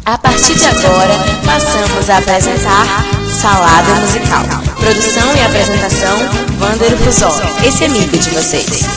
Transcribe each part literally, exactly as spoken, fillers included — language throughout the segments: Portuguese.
A partir de agora, passamos a apresentar Salada Musical. Produção e apresentação, Wander Fusó, esse amigo de vocês.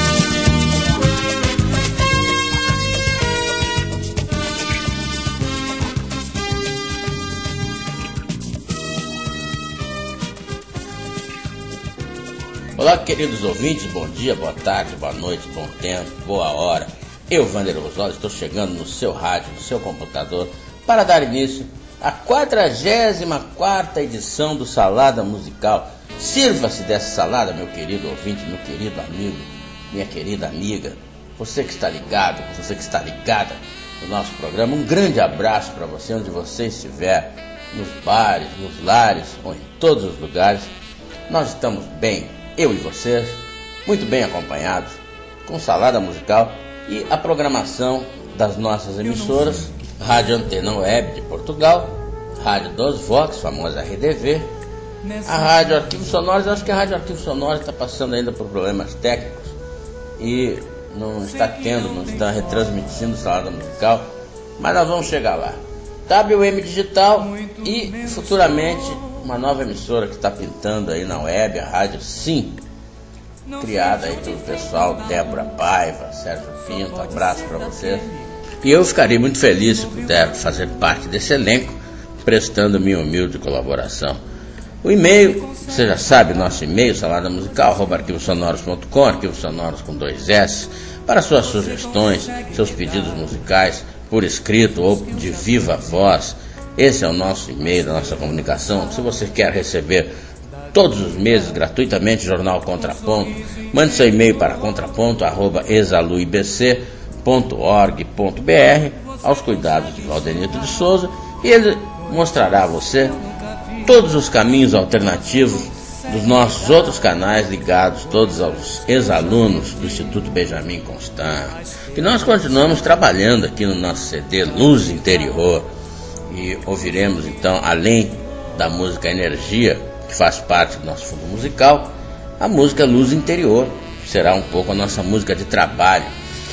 Olá, queridos ouvintes, bom dia, boa tarde, boa noite, bom tempo, boa hora. Eu, Wander Fusó, estou chegando no seu rádio, no seu computador, para dar início à quadragésima quarta edição do Salada Musical. Sirva-se dessa salada, meu querido ouvinte, meu querido amigo, minha querida amiga, você que está ligado, você que está ligada no nosso programa. Um grande abraço para você, onde você estiver, nos bares, nos lares ou em todos os lugares. Nós estamos bem, eu e vocês, muito bem acompanhados, com Salada Musical e a programação das nossas emissoras, Rádio Antena Web de Portugal, Rádio dos Vox, famosa R D V, a Rádio Arquivos Sonoros. Acho que a Rádio Arquivos Sonoros está passando ainda por problemas técnicos e não está tendo, não está retransmitindo Salada Musical, mas nós vamos chegar lá. W M Digital e futuramente uma nova emissora que está pintando aí na web, a Rádio Sim, criada aí pelo pessoal, Débora Paiva, Sérgio Pinto, abraço para vocês. E eu ficaria muito feliz se puder fazer parte desse elenco, prestando minha humilde colaboração. O e-mail, você já sabe, nosso e-mail, saladamusical arroba arquivos sonoros ponto com, arquivos sonoros com dois S, para suas sugestões, seus pedidos musicais, por escrito ou de viva voz. Esse é o nosso e-mail da nossa comunicação. Se você quer receber todos os meses gratuitamente o jornal Contraponto, mande seu e-mail para contraponto arroba exaluibc ponto org ponto br, aos cuidados de Valdenito de Souza, e ele mostrará a você todos os caminhos alternativos dos nossos outros canais ligados todos aos ex-alunos do Instituto Benjamin Constant. E nós continuamos trabalhando aqui no nosso C D Luz Interior, e ouviremos então, além da música Energia, que faz parte do nosso fundo musical, a música Luz Interior, que será um pouco a nossa música de trabalho.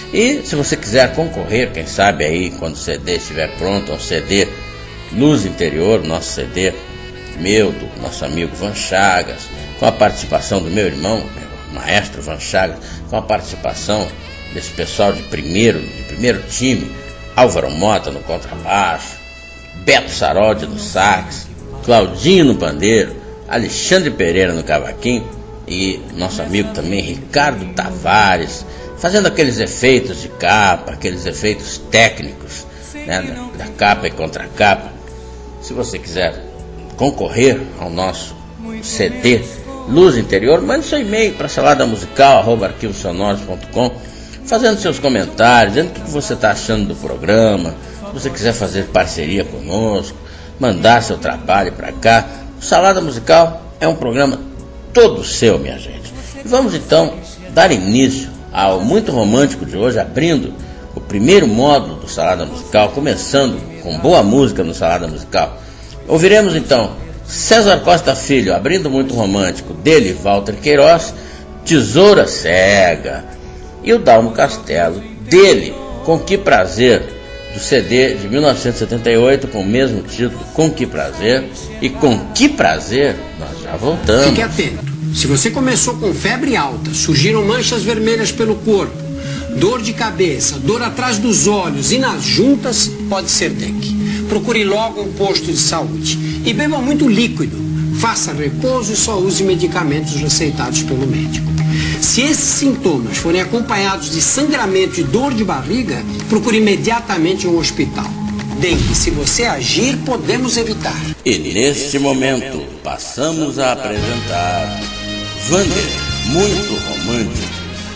E se você quiser concorrer, quem sabe aí, quando o C D estiver pronto, um C D Luz Interior, nosso C D, meu, do nosso amigo Van Chagas, com a participação do meu irmão, meu maestro Van Chagas, com a participação desse pessoal de primeiro, de primeiro time, Álvaro Mota no contrabaixo, Beto Saroldi no sax, Claudinho no pandeiro, Alexandre Pereira no cavaquinho e nosso amigo também Ricardo Tavares, fazendo aqueles efeitos de capa, aqueles efeitos técnicos, né, da, da capa e contracapa. Se você quiser concorrer ao nosso C D Luz Interior, mande seu e-mail para saladamusical arroba arquivos sonoros ponto com, fazendo seus comentários, dizendo o que você está achando do programa. Se você quiser fazer parceria conosco, mandar seu trabalho para cá, o Salada Musical é um programa todo seu, minha gente. E vamos então dar início ao Muito Romântico de hoje, abrindo o primeiro módulo do Salada Musical, começando com boa música no Salada Musical. Ouviremos então César Costa Filho, abrindo Muito Romântico, dele Walter Queiroz, Tesoura Cega, e o Dalmo Castelo, dele Com Que Prazer, do C D de mil novecentos e setenta e oito, com o mesmo título, Com Que Prazer. E com que prazer, nós já voltamos. Fique atento, se você começou com febre alta, surgiram manchas vermelhas pelo corpo, dor de cabeça, dor atrás dos olhos e nas juntas, pode ser dengue. Procure logo um posto de saúde e beba muito líquido, faça repouso e só use medicamentos receitados pelo médico. Se esses sintomas forem acompanhados de sangramento e dor de barriga, procure imediatamente um hospital. Dengue, se você agir, podemos evitar. E neste momento, passamos a apresentar Wander, Muito Romântico.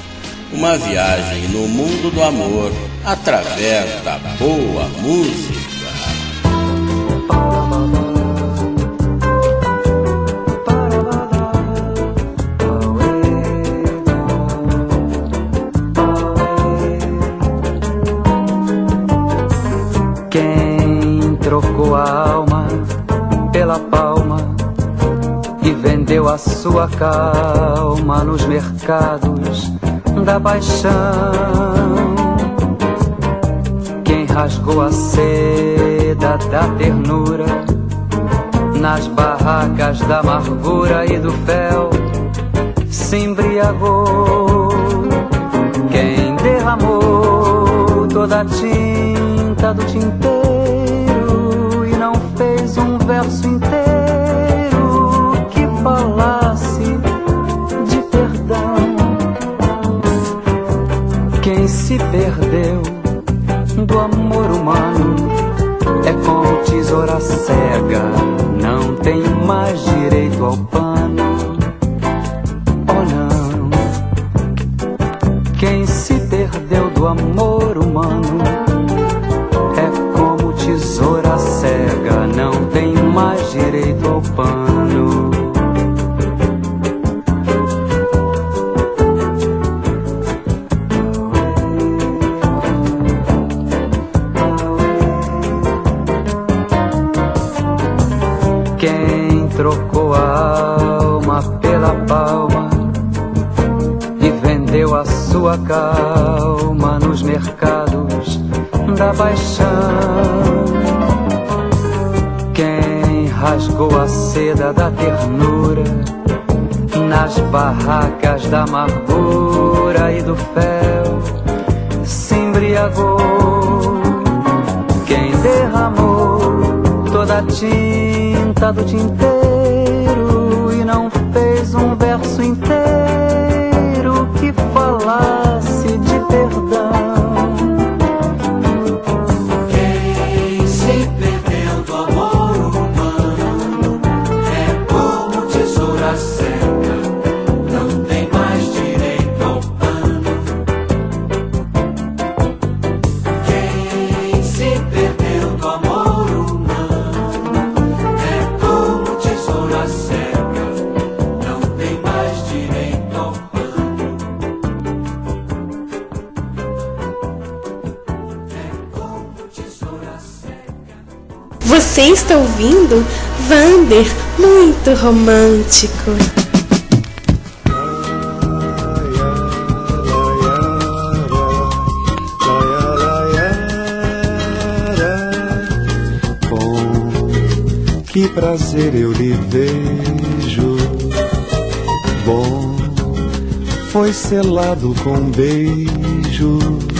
Uma viagem no mundo do amor, através da boa música. Trocou a alma pela palma e vendeu a sua calma nos mercados da paixão. Quem rasgou a seda seda da ternura, nas barracas da amargura e do fel se embriagou. Quem derramou toda a tinta do tinteiro e não fez um verso inteiro que falasse de perdão. Quem se perdeu do amor humano é como tesoura cega, não tem mais direito ao pano. Oh não, quem se perdeu do amor humano é como tesoura cega, não tem mais direito ao pano. Quem trocou a alma pela palma e vendeu a sua calma nos mercados da paixão. Quem rasgou a seda da ternura nas barracas da amargura e do fel se embriagou. Quem derramou toda a tinta do tinteiro e não fez um verso inteiro que falasse de perdão. Quem se perdeu do amor humano é como tesoura seca, não tem mais direito ao pano. Quem se perdeu do amor humano é como tesoura seca, não tem mais direito ao pano. É como tesoura seca. Você está ouvindo Vander, muito romântico. Bom, que prazer eu lhe vejo. Bom, foi selado com um beijo.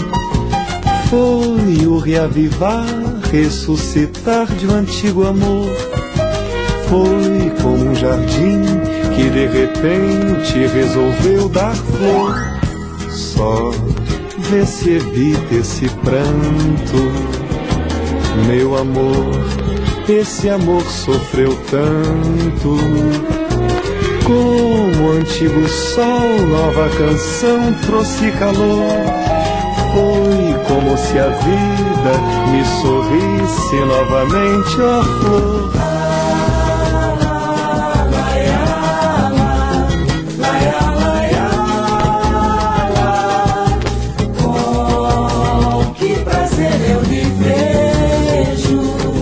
Foi o reavivar, ressuscitar de um antigo amor. Foi como um jardim que de repente resolveu dar flor. Só vê se evita esse pranto, meu amor. Esse amor sofreu tanto. Como o antigo sol, nova canção trouxe calor. Foi como se a vida me sorrisse novamente, ó flor. Oh, que prazer eu lhe vejo.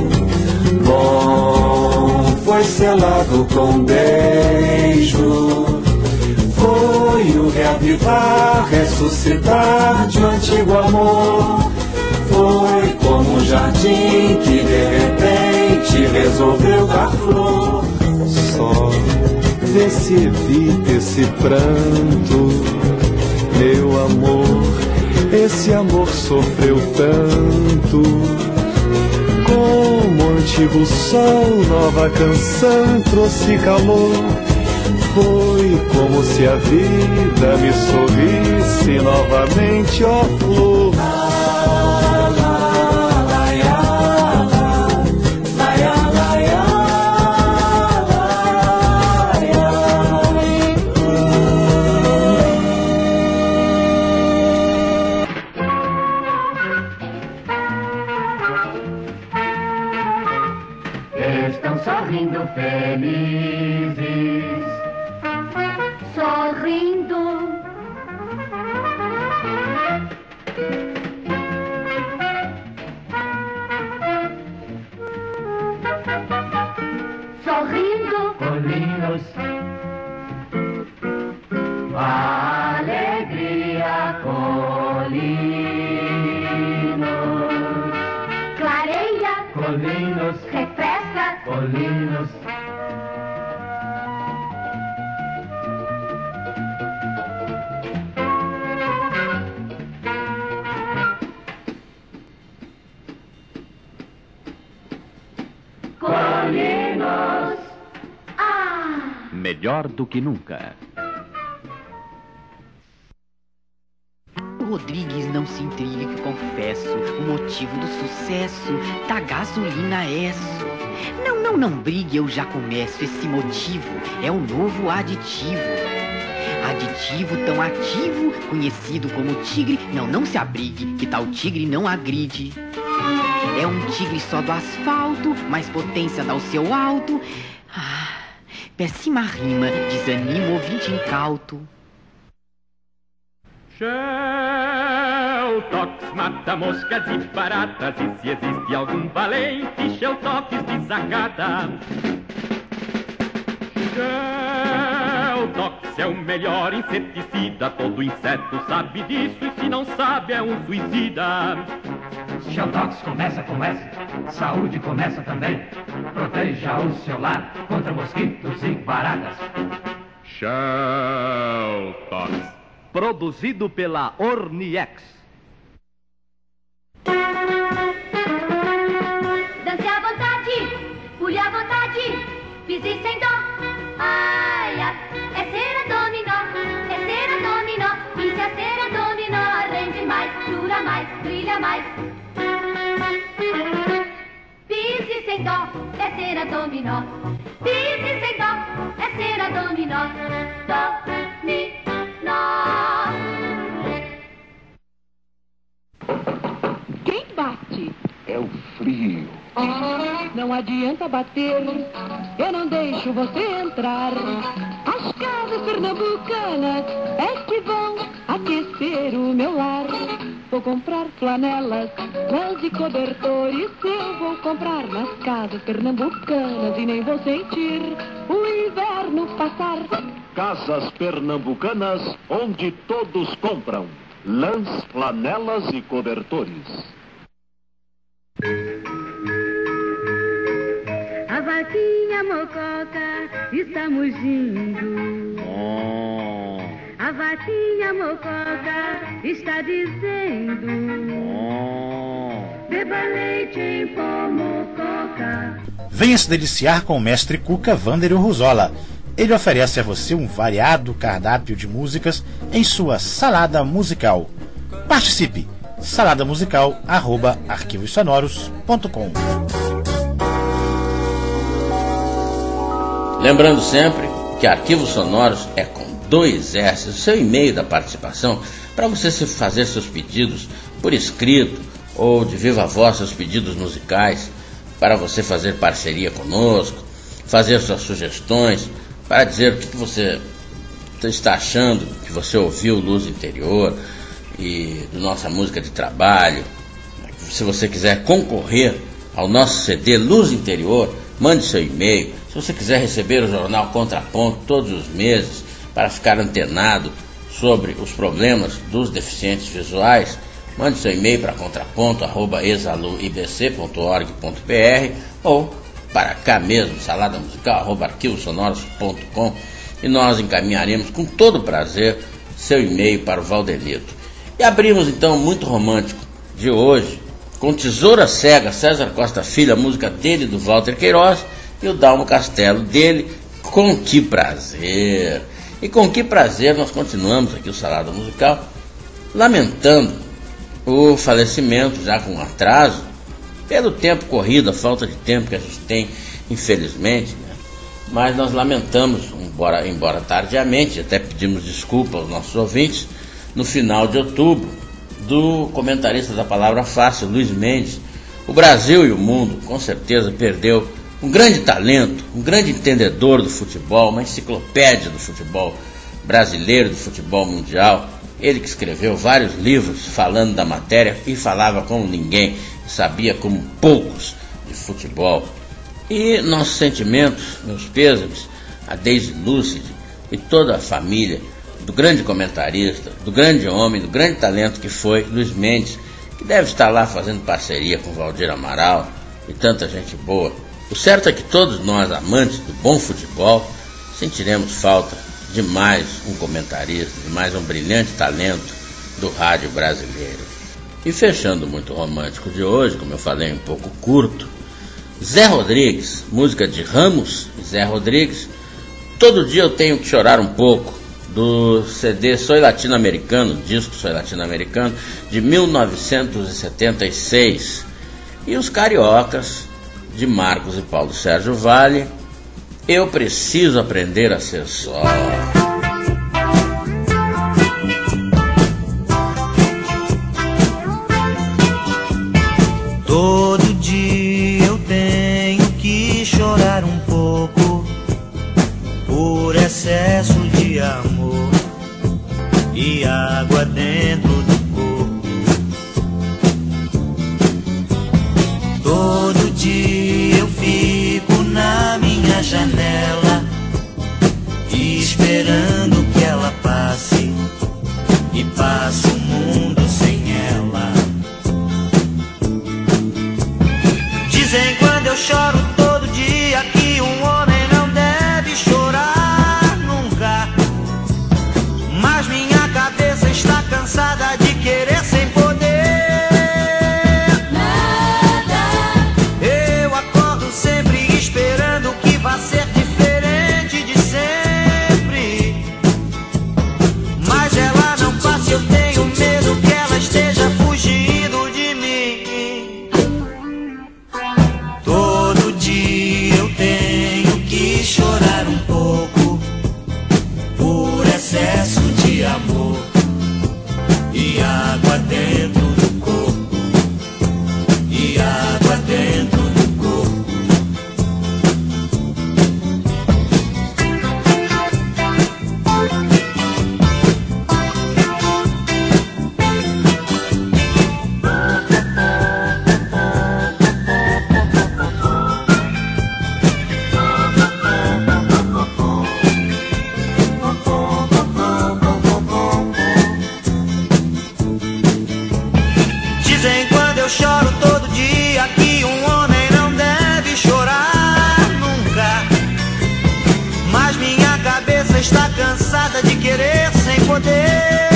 Bom, foi selado com beijo. Foi o reavivar, ressuscitar de um antigo amor. Foi como um jardim que de repente resolveu dar flor. Só vê se evita esse pranto, meu amor. Esse amor sofreu tanto. Como o antigo sol, nova canção trouxe calor. Foi como se a vida me sorrisse novamente, ó flor. Estão sorrindo felizes, sorrindo. Sorrindo, colinos, alegria, colinos, clareia. Colinos, refresca, Colinos. Colinos. Ah! Melhor do que nunca. Rodrigues, não se intrigue, confesso, o motivo do sucesso da gasolina é isso. Não, não, não brigue, eu já começo. Esse motivo é o novo aditivo. Aditivo tão ativo, conhecido como tigre. Não, não se abrigue, que tal tigre não agride. É um tigre só do asfalto, mais potência dá o seu alto. Ah, péssima rima, desanima o ouvinte incauto. Shelltox mata moscas e baratas, e se existe algum valente, Shelltox desacata. Shelltox é o melhor inseticida, todo inseto sabe disso, e se não sabe é um suicida. Shelltox começa com S, saúde começa também. Proteja o seu lar contra mosquitos e baratas. Shelltox, produzido pela Orniex. Dance à vontade, pule à vontade, pise sem dó. Ai, ai, é cera dominó, é cera dominó. E se a cera dominó rende mais, dura mais, brilha mais. Pise sem dó, é cera dominó. Pise sem dó, é cera dominó. Dominó. Quem bate? É o frio. Não adianta bater, eu não deixo você entrar. As casas pernambucanas é que vão aquecer o meu lar. Vou comprar flanelas, lãs e cobertores. Eu vou comprar nas casas pernambucanas e nem vou sentir o inverno passar. Casas pernambucanas, onde todos compram lãs, flanelas e cobertores. A vaquinha mococa está mugindo. Oh. A vaquinha mococa está dizendo: oh. Beba leite em pó, mococa. Venha se deliciar com o mestre Cuca Vânderio Ruzola. Ele oferece a você um variado cardápio de músicas em sua salada musical. Participe! salada musical arroba arquivos sonoros ponto com. Lembrando sempre que Arquivos Sonoros é com dois S. O seu e-mail da participação para você se fazer seus pedidos por escrito ou de viva voz, seus pedidos musicais, para você fazer parceria conosco, fazer suas sugestões, para dizer o que você está achando, que você ouviu Luz Interior e do nossa música de trabalho. Se você quiser concorrer ao nosso C D Luz Interior, mande seu e-mail. Se você quiser receber o jornal Contraponto todos os meses para ficar antenado sobre os problemas dos deficientes visuais, mande seu e-mail para contraponto arroba exaluibc ponto org ponto br ou para cá mesmo, salada musical arroba arquivos sonoros ponto com, e nós encaminharemos com todo prazer seu e-mail para o Valdenito. E abrimos então Muito Romântico de hoje com Tesoura Cega, César Costa Filho, a música dele, do Walter Queiroz, e o Dalmo Castelo dele, Com Que Prazer. E com que prazer nós continuamos aqui o Salada Musical, lamentando o falecimento, já com atraso, pelo tempo corrido, a falta de tempo que a gente tem, infelizmente, né? Mas nós lamentamos, embora, embora tardiamente, até pedimos desculpa aos nossos ouvintes, no final de outubro, do comentarista da Palavra Fácil, Luiz Mendes. O Brasil e o mundo, com certeza, perdeu um grande talento, um grande entendedor do futebol, uma enciclopédia do futebol brasileiro, do futebol mundial. Ele que escreveu vários livros falando da matéria e falava como ninguém, sabia como poucos de futebol. E nossos sentimentos, meus pêsames, a Daisy Lúcide e toda a família do grande comentarista, do grande homem, do grande talento que foi Luiz Mendes, que deve estar lá fazendo parceria com Valdir Amaral, e tanta gente boa. O certo é que todos nós, amantes do bom futebol, sentiremos falta de mais um comentarista, de mais um brilhante talento do rádio brasileiro. E fechando o Muito Romântico de hoje, como eu falei, um pouco curto, Zé Rodrigues, música de Ramos e Zé Rodrigues, Todo Dia Eu Tenho Que Chorar Um Pouco, do C D Soy Latino-Americano, disco Soy Latino-Americano, de mil novecentos e setenta e seis. E os Cariocas, de Marcos e Paulo Sérgio Vale, Eu Preciso Aprender a Ser Só. Todo dia eu tenho que chorar um pouco por excesso de amor e água dentro do corpo. Todo dia eu fico na minha janela esperando que ela passe e passe o mundo sem ela. Dizem quando eu choro todo dia que um homem não deve chorar nunca, mas minha cabeça está cansada de querer sem poder. Nada. Eu acordo sempre esperando que vá ser diferente de sempre, mas ela não passa, eu tenho medo que ela esteja fugindo de mim. Todo dia eu tenho que chorar um pouco por excesso de amor e água dentro do corpo, e água dentro do corpo. Dizem quando eu choro todo dia que um homem não deve chorar nunca, mas minha cabeça está cansada de querer sem poder.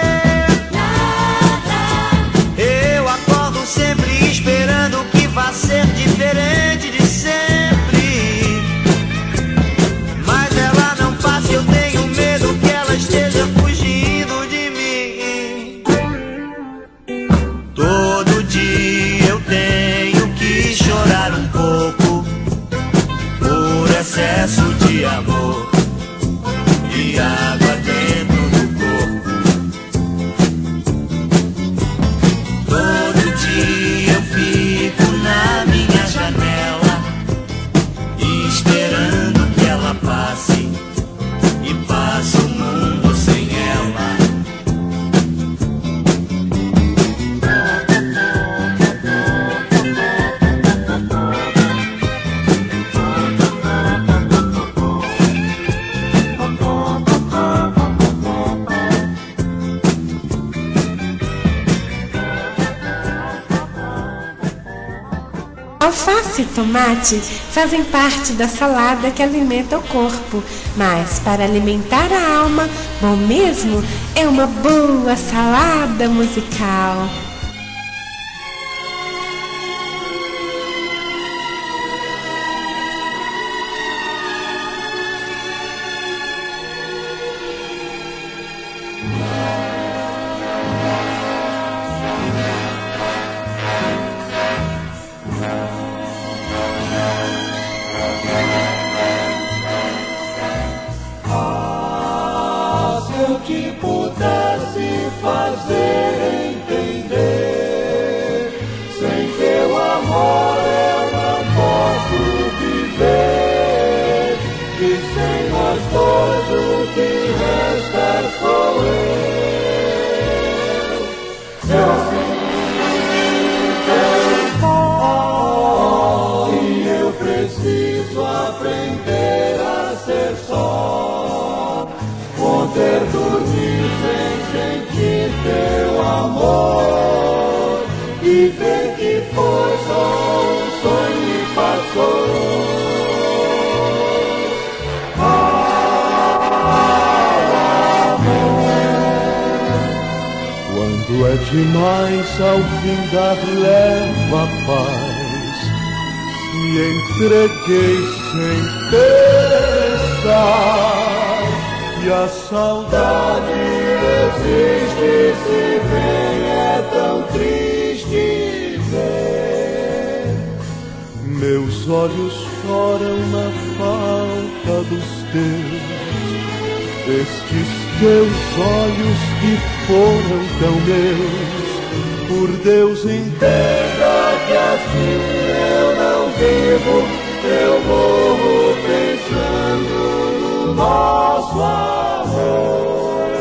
Eu acordo sempre esperando que vá ser diferente de sempre, mas ela não passa, eu tenho medo que ela esteja fugindo de mim. Todo dia eu tenho que chorar um pouco por excesso de amor e água dentro do corpo. Todo dia eu fico na minha janela esperando que ela passe e passe o mundo sem ela. Alface e tomate fazem parte da salada que alimenta o corpo, mas para alimentar a alma, bom mesmo é uma boa salada musical. Se eu te pudesse fazer entender passou. Quando é demais ao findar leva a paz, me entreguei sem pensar, e a saudade existe, se vem, é tão triste ver. Meus olhos choram na falta dos teus, estes teus olhos que foram tão meus. Por Deus, entenda que assim eu não vivo, eu morro pensando no nosso amor.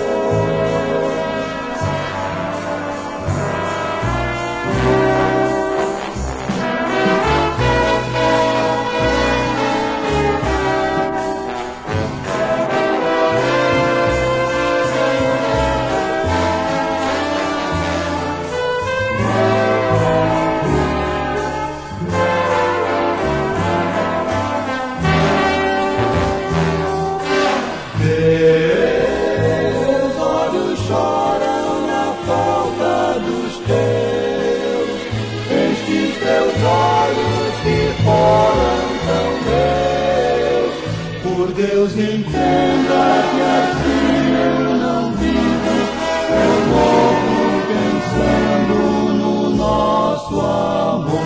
Deus, entenda que assim eu não vivo, eu morro pensando no nosso amor.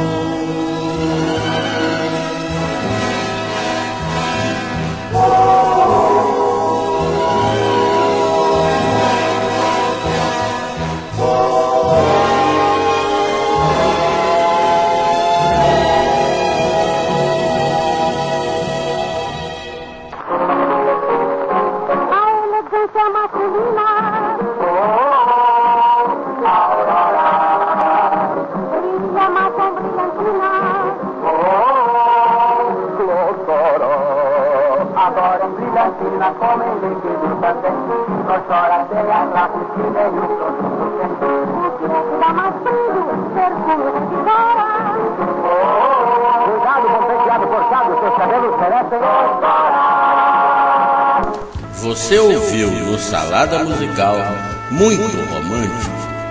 Você ouviu no Salada Musical Muito Romântico,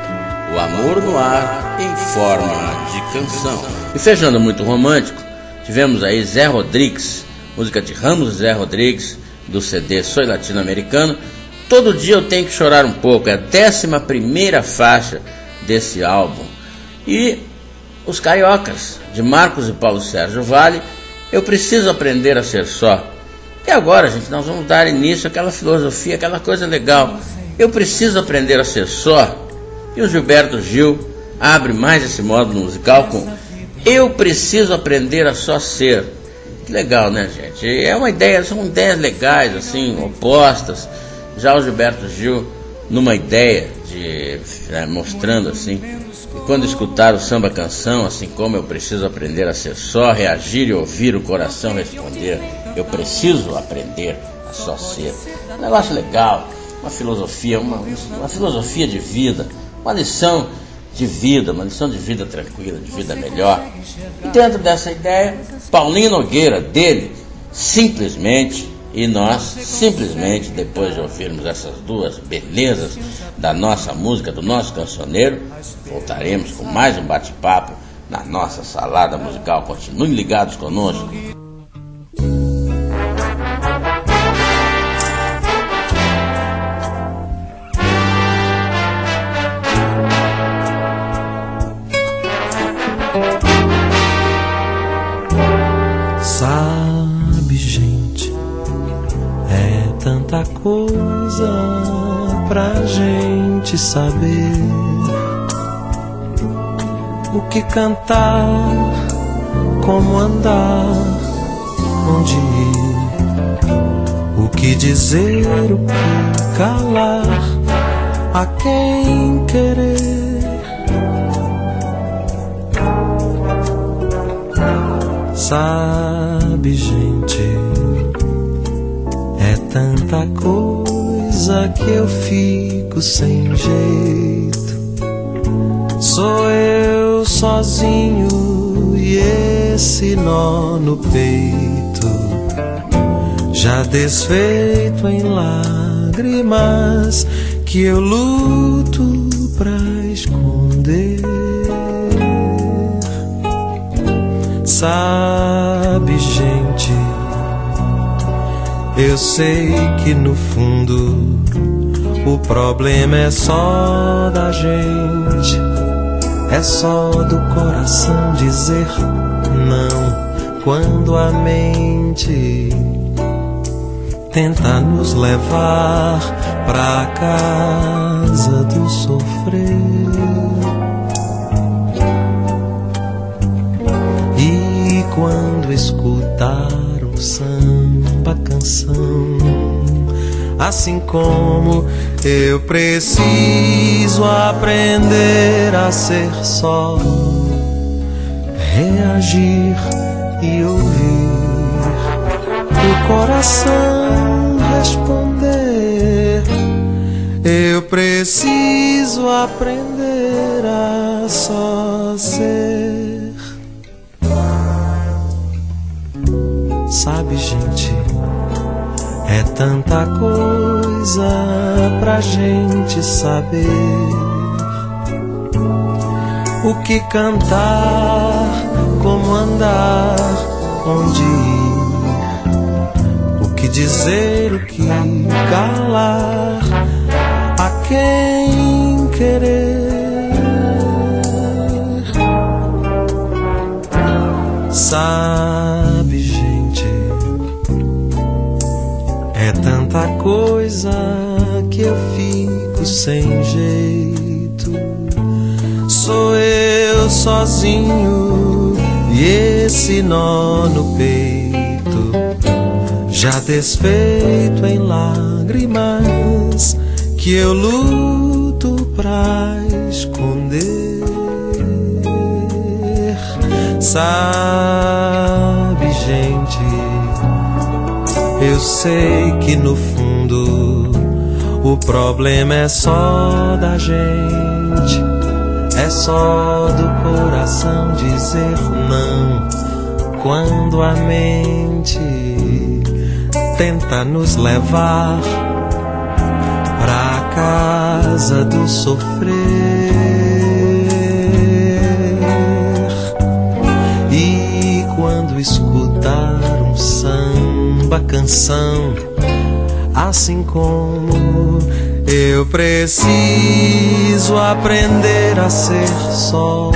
o amor no ar em forma de canção. E fechando Muito Romântico, tivemos aí Zé Rodrigues, música de Ramos Zé Rodrigues, do C D Soy Latino-Americano. Todo Dia Eu Tenho Que Chorar Um Pouco, é a décima primeira faixa desse álbum. E Os Cariocas, de Marcos e Paulo Sérgio Vale, Eu Preciso Aprender a Ser Só. E agora, gente, nós vamos dar início àquela filosofia, aquela coisa legal. Eu preciso aprender a ser só. E o Gilberto Gil abre mais esse módulo musical com Eu Preciso Aprender a Só Ser. Que legal, né, gente? É uma ideia, são ideias legais, assim, opostas. Já o Gilberto Gil, numa ideia de é, mostrando assim, que quando escutar o samba canção, assim como eu preciso aprender a ser só, reagir e ouvir o coração responder. Eu preciso aprender a só ser. Um negócio legal, uma filosofia, uma, uma filosofia de vida, uma lição de vida, uma lição de vida tranquila, de vida melhor. E dentro dessa ideia, Paulinho Nogueira, dele, Simplesmente, e nós, simplesmente, depois de ouvirmos essas duas belezas da nossa música, do nosso cancioneiro, voltaremos com mais um bate-papo na nossa Salada Musical. Continuem ligados conosco. Sabe, gente, é tanta coisa pra gente saber o que cantar, como andar, onde ir, o que dizer, o que calar, a quem querer. Sabe, gente, é tanta coisa que eu fico sem jeito. Sou eu sozinho e esse nó no peito, já desfeito em lágrimas que eu luto pra esconder. Sabe, gente, eu sei que no fundo o problema é só da gente, é só do coração dizer não quando a mente tenta nos levar pra casa do sofrer. E quando escutar um samba canção, assim como eu preciso aprender a ser só, reagir e ouvir o coração responder. Eu preciso aprender a só ser. Sabe, gente, é tanta coisa pra gente saber. O que cantar, como andar, onde ir, o que dizer, o que calar, a quem querer. Sabe, gente, é tanta coisa que eu fico sem jeito. Sou eu sozinho e esse nó no peito, já desfeito em lágrimas que eu luto pra esconder. Sabe, gente, eu sei que no fundo o problema é só da gente, é só do coração dizer não quando a mente tenta nos levar pra casa do sofrer. E quando escutar um samba canção, assim como eu preciso aprender a ser só,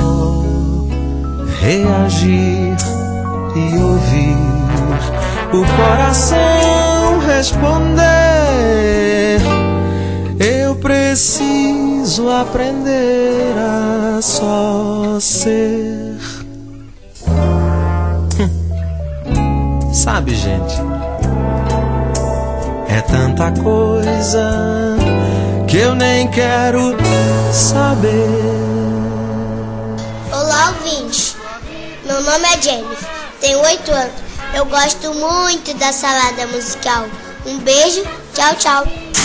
reagir e ouvir o coração responder. Eu preciso aprender a só ser. Sabe, gente, é tanta coisa que eu nem quero saber. Olá, ouvinte. Meu nome é Jennifer, tenho oito anos. Eu gosto muito da salada musical. Um beijo, tchau, tchau.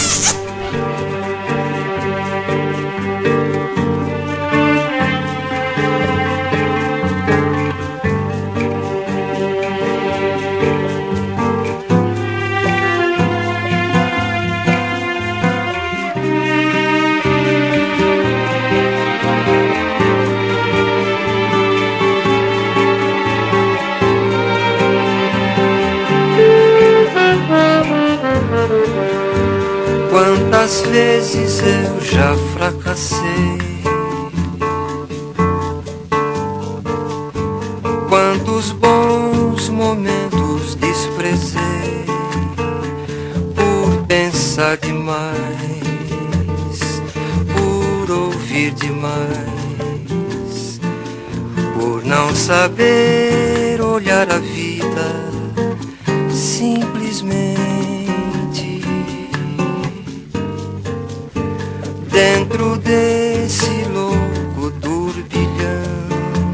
Quantas vezes eu já fracassei, quantos bons momentos desprezei por pensar demais, por ouvir demais, por não saber olhar a vida simplesmente. Dentro desse louco turbilhão,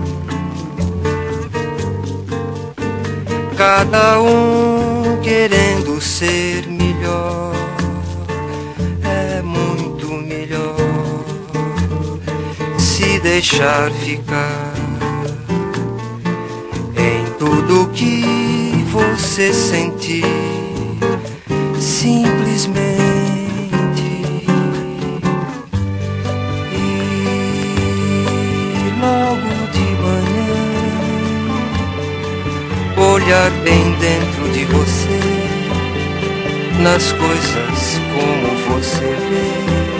cada um querendo ser melhor, é muito melhor se deixar ficar em tudo que você sentir, simplesmente. E logo de manhã, olhar bem dentro de você, nas coisas como você vê.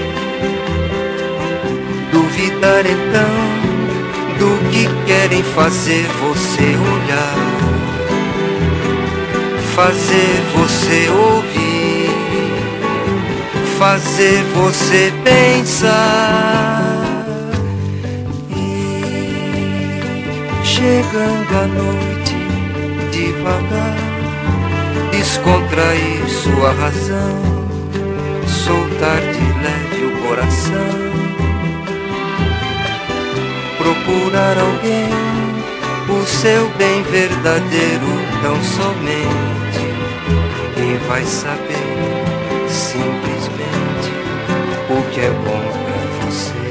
Duvidar então do que querem fazer você olhar, fazer você ouvir, fazer você pensar. E chegando a noite, devagar, descontrair sua razão, soltar de leve o coração, procurar alguém, o seu bem verdadeiro tão somente, e vai saber simplesmente o que é bom pra você.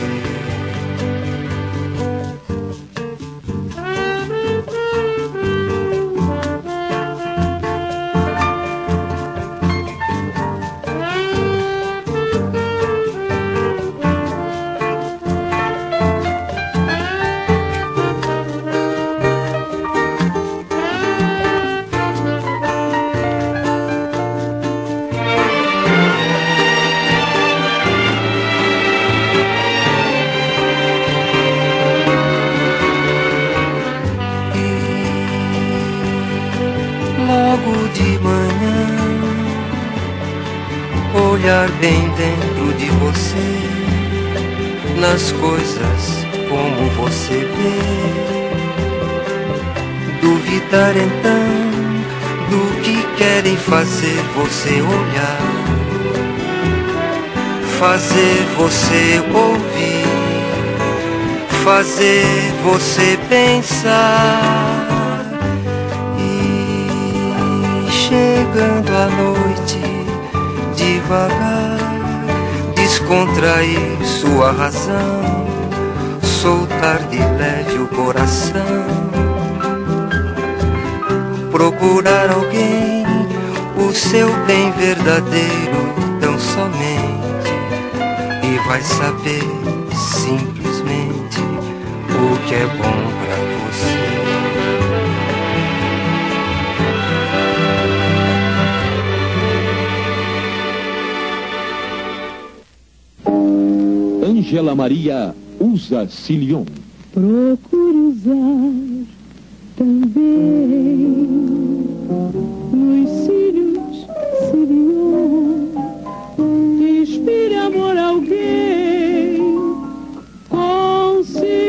Olhar bem dentro de você, nas coisas como você vê. Duvidar então do que querem fazer você olhar, fazer você ouvir, fazer você pensar. E chegando a noite, devagar, descontrair sua razão, soltar de leve o coração, procurar alguém, o seu bem verdadeiro tão somente, e vai saber simplesmente o que é bom pra você. Ângela Maria usa Cilion. Procure usar também nos cílios Cilion. Inspire amor a alguém com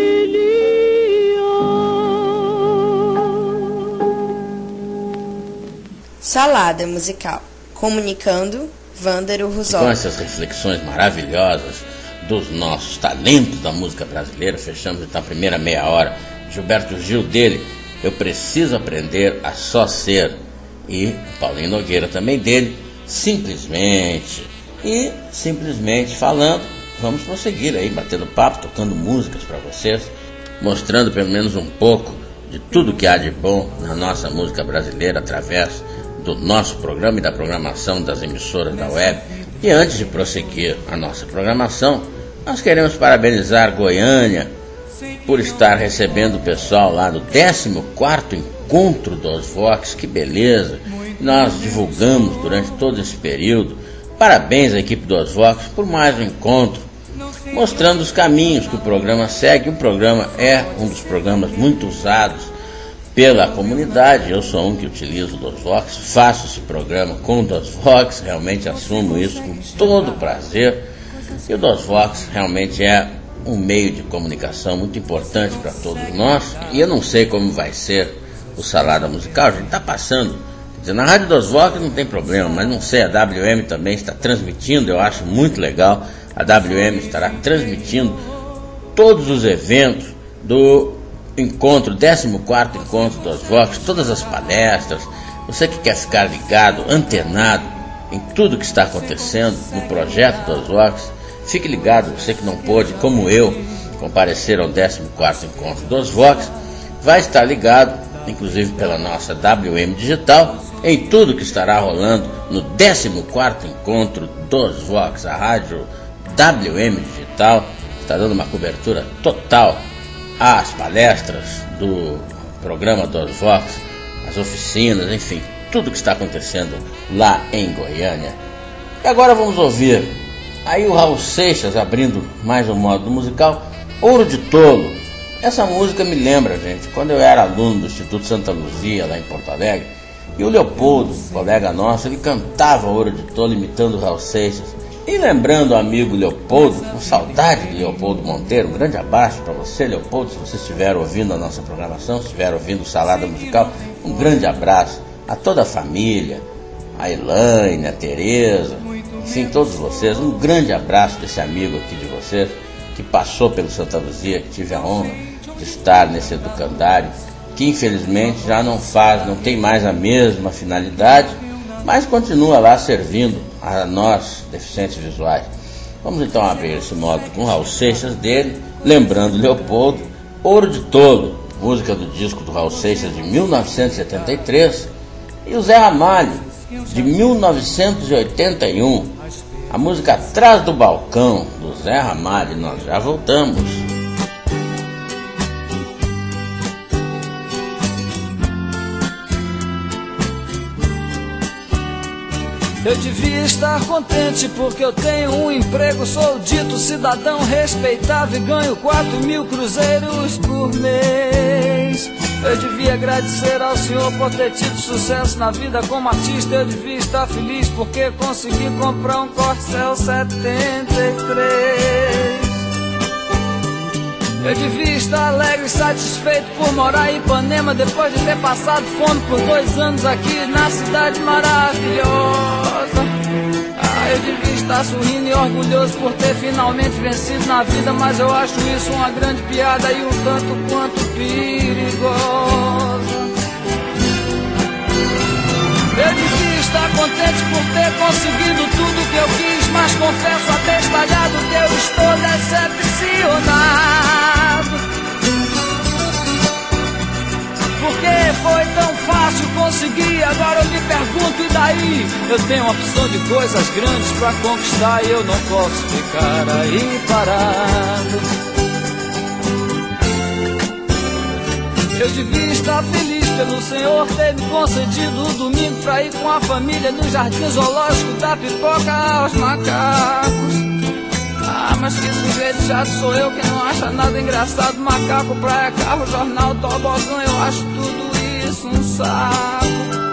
Cilion. Salada musical. Comunicando, Vândaro Ruzola. Com essas reflexões maravilhosas dos nossos talentos da música brasileira, fechamos então a primeira meia hora. Gilberto Gil dele, Eu Preciso Aprender a Só Ser, e Paulinho Nogueira também dele, Simplesmente. E simplesmente falando, vamos prosseguir aí, batendo papo, tocando músicas para vocês, mostrando pelo menos um pouco de tudo que há de bom na nossa música brasileira através do nosso programa e da programação das emissoras da web. E antes de prosseguir a nossa programação, nós queremos parabenizar Goiânia por estar recebendo o pessoal lá do décimo quarto Encontro dos Vox. Que beleza! Nós divulgamos durante todo esse período. Parabéns à equipe dos Vox por mais um encontro, mostrando os caminhos que o programa segue. O programa é um dos programas muito usados pela comunidade. Eu sou um que utilizo o dos Vox, faço esse programa com o dos Vox, realmente assumo isso com todo prazer. E o dos Vox realmente é um meio de comunicação muito importante para todos nós. E eu não sei como vai ser o Salada Musical, a gente está passando. Quer dizer, na Rádio dos Vox não tem problema, mas não sei, a W M também está transmitindo, eu acho muito legal. A W M estará transmitindo todos os eventos do encontro, décimo quarto Encontro dos Vox, todas as palestras. Você que quer ficar ligado, antenado em tudo que está acontecendo no projeto dos Vox, fique ligado. Você que não pôde, como eu, comparecer ao décimo quarto Encontro dos Vox, vai estar ligado inclusive pela nossa W M Digital, em tudo que estará rolando no décimo quarto encontro dos Vox. A rádio W M Digital está dando uma cobertura total às palestras do programa dos Vox, as oficinas, enfim, tudo que está acontecendo lá em Goiânia. E agora vamos ouvir aí o Raul Seixas abrindo mais um modo musical, Ouro de Tolo. Essa música me lembra, gente, quando eu era aluno do Instituto Santa Luzia, lá em Porto Alegre, e o Leopoldo, colega nosso, ele cantava Ouro de Tolo imitando o Raul Seixas. E lembrando o amigo Leopoldo, com saudade de Leopoldo Monteiro, um grande abraço para você, Leopoldo, se você estiver ouvindo a nossa programação, se estiver ouvindo o Salada Musical, um grande abraço a toda a família, a Elaine, a Tereza, enfim, todos vocês, um grande abraço desse amigo aqui de vocês, que passou pelo Santa Luzia, que tive a honra de estar nesse educandário, que infelizmente já não faz, não tem mais a mesma finalidade, mas continua lá servindo a nós, deficientes visuais. Vamos então abrir esse modo com Raul Seixas dele, lembrando Leopoldo, Ouro de Tolo, música do disco do Raul Seixas de mil novecentos e setenta e três, e o Zé Ramalho, de mil novecentos e oitenta e um, a música Atrás do Balcão, do Zé Ramalho. Nós já voltamos. Eu devia estar contente porque eu tenho um emprego, sou dito cidadão respeitável e ganho quatro mil cruzeiros por mês. Eu devia agradecer ao Senhor por ter tido sucesso na vida como artista. Eu devia estar feliz porque consegui comprar um Corcel setenta e três. Eu devia estar alegre e satisfeito por morar em Ipanema, depois de ter passado fome por dois anos aqui na cidade maravilhosa. Ah, eu devia estar sorrindo e orgulhoso por ter finalmente vencido na vida, mas eu acho isso uma grande piada e um tanto quanto perigosa. Eu devia estar contente por ter conseguido tudo que eu quis, mas confesso até estalhado que eu estou decepcionado. Porque foi tão fácil conseguir, agora eu me pergunto, e daí? Eu tenho uma opção de coisas grandes pra conquistar e eu não posso ficar aí parado. Eu devia estar feliz pelo Senhor ter me concedido o domingo pra ir com a família no jardim zoológico da Pipoca aos macacos. Ah, mas que sujeito chato sou eu que não acha nada engraçado. Macaco, praia, carro, jornal, tobogã, eu acho tudo isso um saco.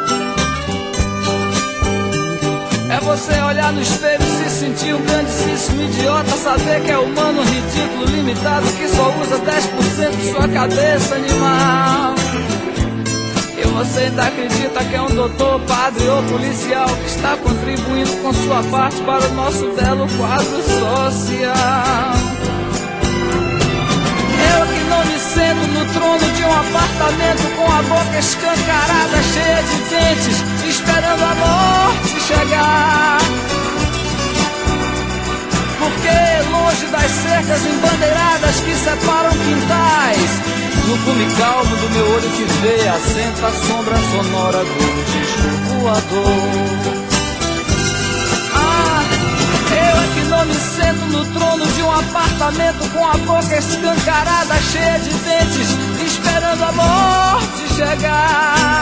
É você olhar no espelho e se sentir um grandíssimo idiota, saber que é humano, ridículo, limitado, que só usa dez por cento de sua cabeça animal. E você ainda acredita que é um doutor, padre ou policial que está contribuindo com sua parte para o nosso belo quadro social. Eu que não me sento no trono de um apartamento com a boca escancarada, cheia de dentes, esperando a morte chegar. Porque longe das cercas embandeiradas que separam quintais, no cume calmo do meu olho que vê, assenta a sombra sonora do disco voador. Ah, eu é que não me sento no trono de um apartamento com a boca escancarada, cheia de dentes, esperando a morte chegar.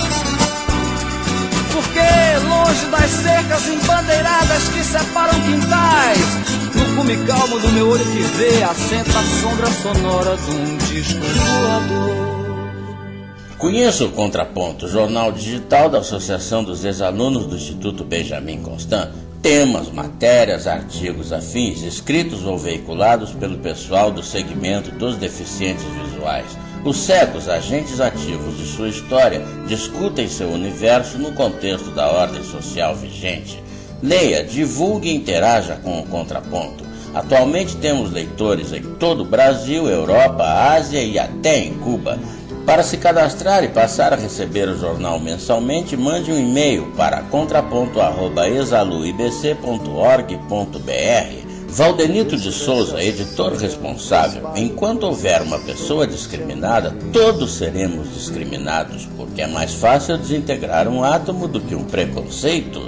Porque longe das cercas embandeiradas que separam quintais, no cume calmo do meu olho que vê, assenta a sombra sonora de um disco voador. Conheça o Contraponto, jornal digital da Associação dos Ex-Alunos do Instituto Benjamin Constant. Temas, matérias, artigos afins, escritos ou veiculados pelo pessoal do segmento dos deficientes visuais. Os cegos, agentes ativos de sua história, discutem seu universo no contexto da ordem social vigente. Leia, divulgue e interaja com o Contraponto. Atualmente temos leitores em todo o Brasil, Europa, Ásia e até em Cuba. Para se cadastrar e passar a receber o jornal mensalmente, mande um e-mail para contraponto arroba exaluibc ponto org ponto br. Valdenito de Souza, editor responsável. Enquanto houver uma pessoa discriminada, todos seremos discriminados, porque é mais fácil desintegrar um átomo do que um preconceito.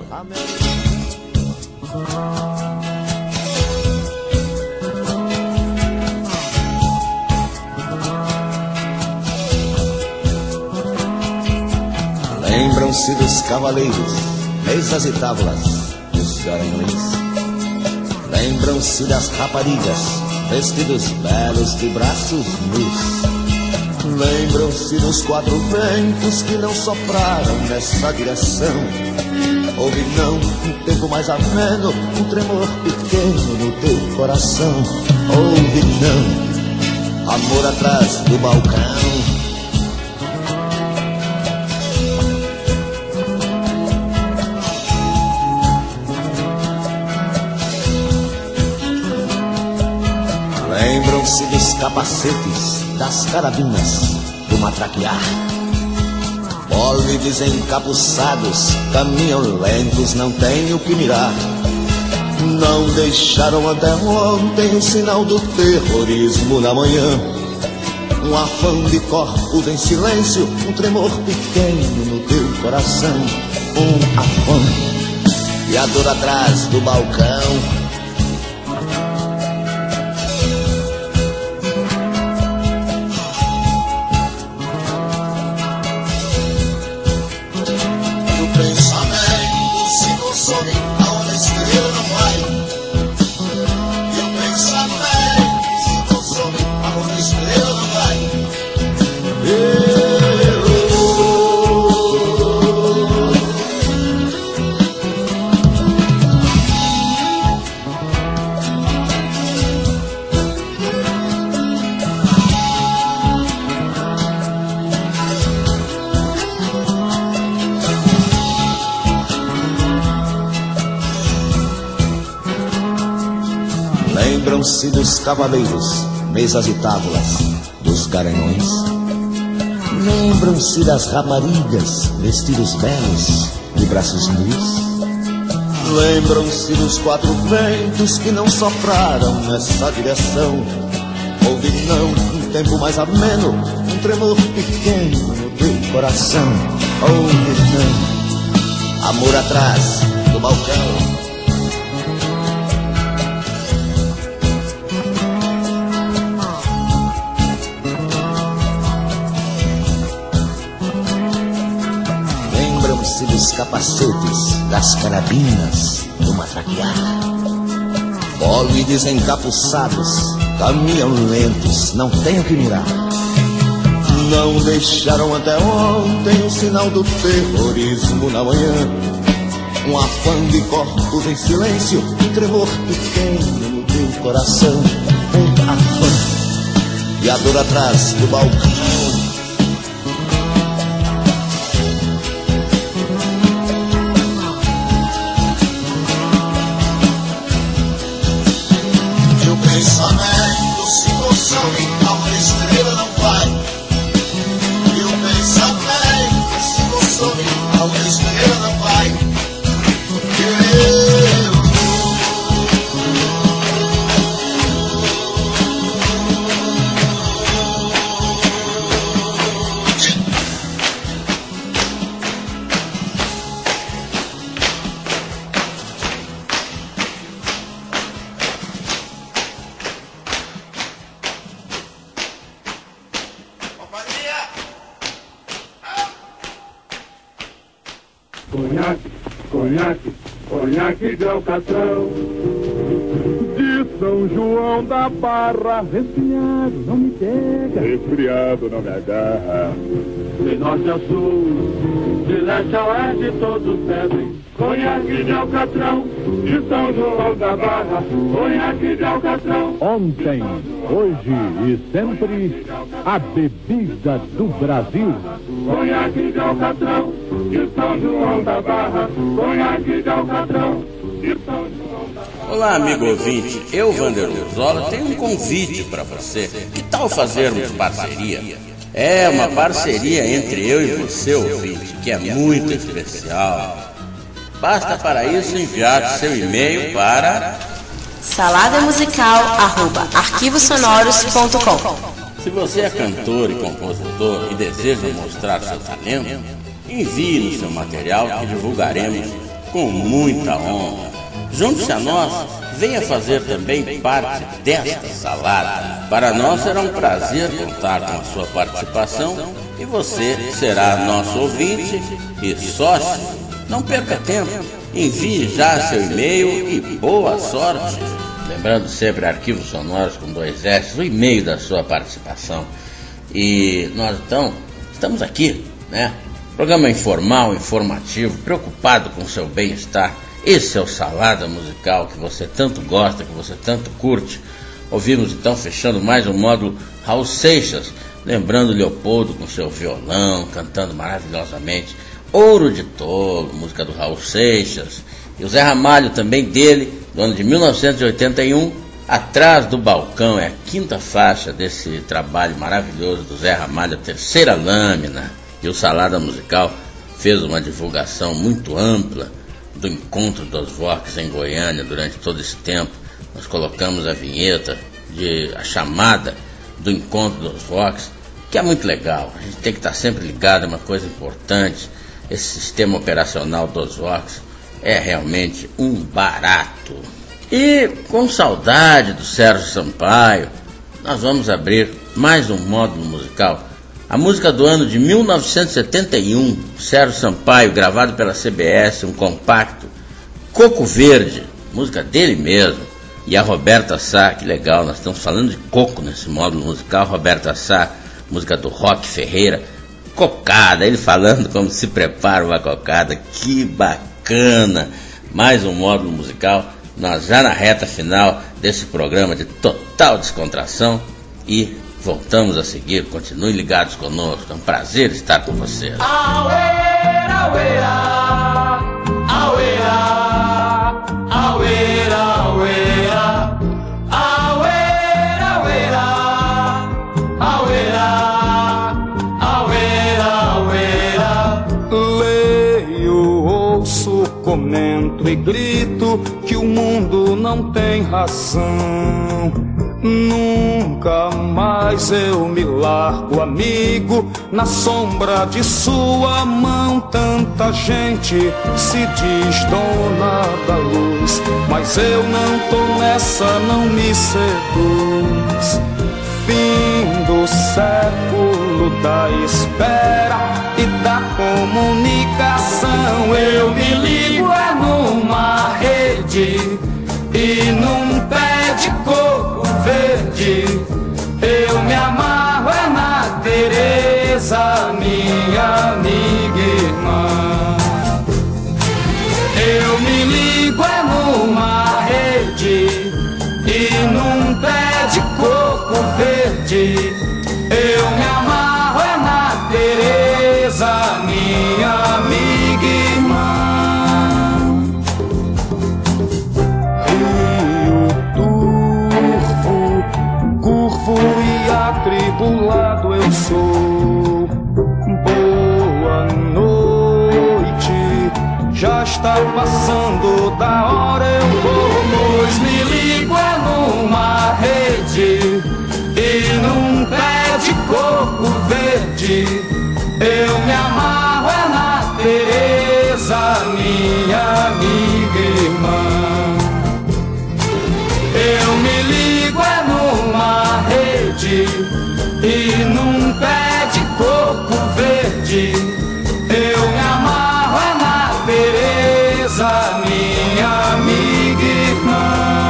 Lembram-se dos cavaleiros, mesas e tábuas, dos garanhões. Lembram-se das raparigas, vestidos belos de braços nus. Lembram-se dos quatro ventos que não sopraram nessa direção. Houve não um tempo mais ameno, um tremor pequeno no teu coração. Houve não, amor atrás do balcão. Lembram-se dos capacetes, das carabinas, do matraquear. Bólides encapuçados, caminham lentos, não tem o que mirar. Não deixaram até ontem o sinal do terrorismo na manhã. Um afã de corpos em silêncio, um tremor pequeno no teu coração. Um afã e a dor atrás do balcão. Lembram-se dos cavaleiros, mesas e tábuas, dos garanhões. Lembram-se das raparigas, vestidos belos, de braços nus. Lembram-se dos quatro ventos que não sopraram nessa direção. Houve não um tempo mais ameno, um tremor pequeno no teu coração. Houve não, amor atrás do balcão. Lembram-se dos capacetes, das carabinas, do matraquear. Bólides encapuçados, caminham lentos, não tem o que mirar. Não deixaram até ontem o sinal do terrorismo na manhã. Um afã de corpos em silêncio, um tremor pequeno no teu coração. Um afã e a dor atrás do balcão. Pensamento se consome, a uma estrela não vai. E o pensamento se consome, a uma estrela não vai. Eu... Conhaque, conhaque, conhaque de Alcatrão, de São João da Barra. Resfriado não me pega, resfriado não me agarra. De norte a sul, de leste a oeste, todos bebem conhaque de Alcatrão, de São João da Barra. Conhaque de Alcatrão. Ontem, hoje e sempre, a bebida do Brasil. Conhaque de Alcatrão, de São João da Barra. Conhaque de Alcatrão, de São João da Barra. Olá, amigo ouvinte. Eu, Vander Luzola, tenho um convite para você. Que tal fazermos parceria? É uma parceria entre eu e você, ouvinte, que é muito especial. Basta para isso enviar seu e-mail para saladamusical arroba arquivos sonoros ponto com. Se você é cantor e compositor e deseja mostrar seu talento, envie-nos seu material que divulgaremos com muita honra. Junte-se a nós, venha fazer também parte desta salada. Para nós será um prazer contar com a sua participação e você será nosso ouvinte e sócio. Não perca tempo, envie já seu e-mail e boa sorte. Lembrando sempre, Arquivos Sonoros com dois S, o e-mail da sua participação. E nós então estamos aqui, né? Programa informal, informativo, preocupado com o seu bem-estar. Esse é o Salada Musical que você tanto gosta, que você tanto curte. Ouvimos então, fechando mais um módulo, Raul Seixas, lembrando Leopoldo com seu violão, cantando maravilhosamente Ouro de Tolo, música do Raul Seixas. E o Zé Ramalho também dele, do ano de mil novecentos e oitenta e um, Atrás do Balcão, é a quinta faixa desse trabalho maravilhoso do Zé Ramalho, a terceira lâmina. E o Salada Musical fez uma divulgação muito ampla do encontro dos Vox em Goiânia durante todo esse tempo. Nós colocamos a vinheta, de, a chamada do encontro dos Vox, que é muito legal. A gente tem que estar sempre ligado, é uma coisa importante. Esse sistema operacional dos Vox é realmente um barato. E com saudade do Sérgio Sampaio, nós vamos abrir mais um módulo musical. A música do ano de mil novecentos e setenta e um, Sérgio Sampaio, gravado pela C B S, um compacto, Coco Verde, música dele mesmo. E a Roberta Sá, que legal, nós estamos falando de coco nesse módulo musical. Roberta Sá, música do Rock Ferreira, Cocada, ele falando como se prepara uma cocada, que bacana. Mais um módulo musical, nós já na reta final desse programa de total descontração e voltamos a seguir. Continuem ligados conosco, é um prazer estar com vocês. Aueira, aueira, aueira, aueira, aueira, aueira, aueira, aueira, aueira. Leio, ouço, comento e grito que o mundo não tem razão. Nunca mais eu me largo, amigo, na sombra de sua mão. Tanta gente se diz dona da luz, mas eu não tô nessa, não me seduz. Fim do século da espera e da comunicação. Eu me ligo é numa rede e num pé de coco verde. Eu me amarro é na Tereza, minha amiga e irmã. Eu me ligo é numa rede e num pé de coco verde. Eu me amarro é na Tereza, minha amiga e irmã. E atribulado eu sou. Boa noite, já está passando da hora, eu vou. Pois me ligo é numa rede e num pé de coco verde. Eu me amarro é na Tereza, minha amiga e irmã. Eu me ligo é numa rede e num pé de coco verde. Eu me amarro é na Tereza, minha amiga e irmã.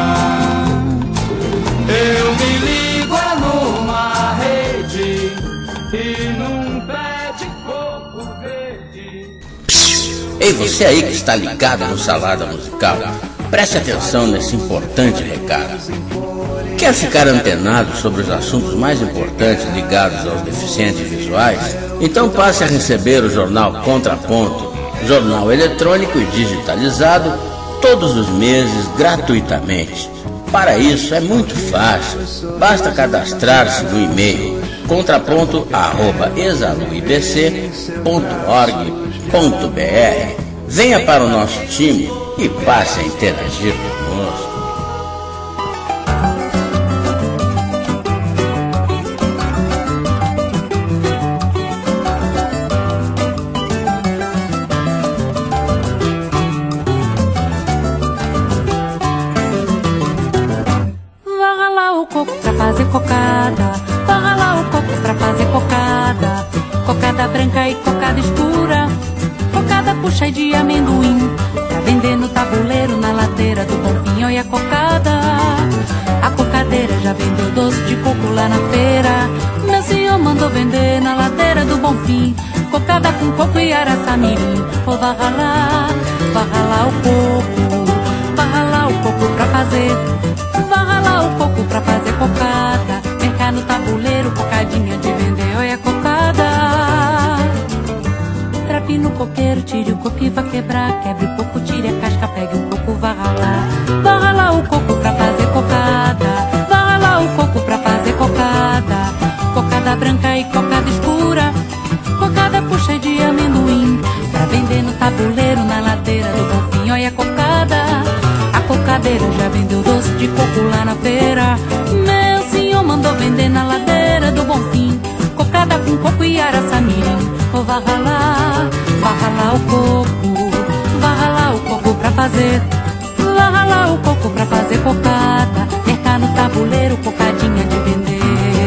Eu me ligo é numa rede e num pé de coco verde. Ei, você aí que está ligado no Salada Musical, preste atenção nesse importante recado. Quer ficar antenado sobre os assuntos mais importantes ligados aos deficientes visuais? Então passe a receber o jornal Contraponto, jornal eletrônico e digitalizado, todos os meses gratuitamente. Para isso é muito fácil, basta cadastrar-se no e-mail contraponto arroba exaluibc ponto org ponto br. Venha para o nosso time e passe a interagir conosco. branca e cocada escura, cocada puxa de amendoim, pra vender no tabuleiro na ladeira do Bonfim. Olha a cocada, a cocadeira já vendeu doce de coco lá na feira. Meu senhor mandou vender na ladeira do Bonfim, cocada com coco e araçamirim. Ou vai ralar, vai ralar o coco, vai ralar o coco pra fazer, vai ralar o coco pra fazer cocada. Mercar no tabuleiro, cocadinha de vender. Olha a cocada, trape no coqueiro, tire o coco e vá quebrar. Quebre o coco, tire a casca, pegue o coco, vá ralar. Vá ralar o coco pra fazer cocada, vá ralar o coco pra fazer cocada. Cocada branca e cocada escura, cocada puxa de amendoim, pra vender no tabuleiro na ladeira do Bonfim. Olha a cocada, a cocadeira já vendeu doce de coco lá na feira. Meu senhor mandou vender na ladeira do Bonfim, cocada com coco e araçamirim. Oh, vá ralar, vá ralar o coco, vá ralar o coco pra fazer, vá ralar o coco pra fazer cocada. Mercar no tabuleiro, cocadinha de vender.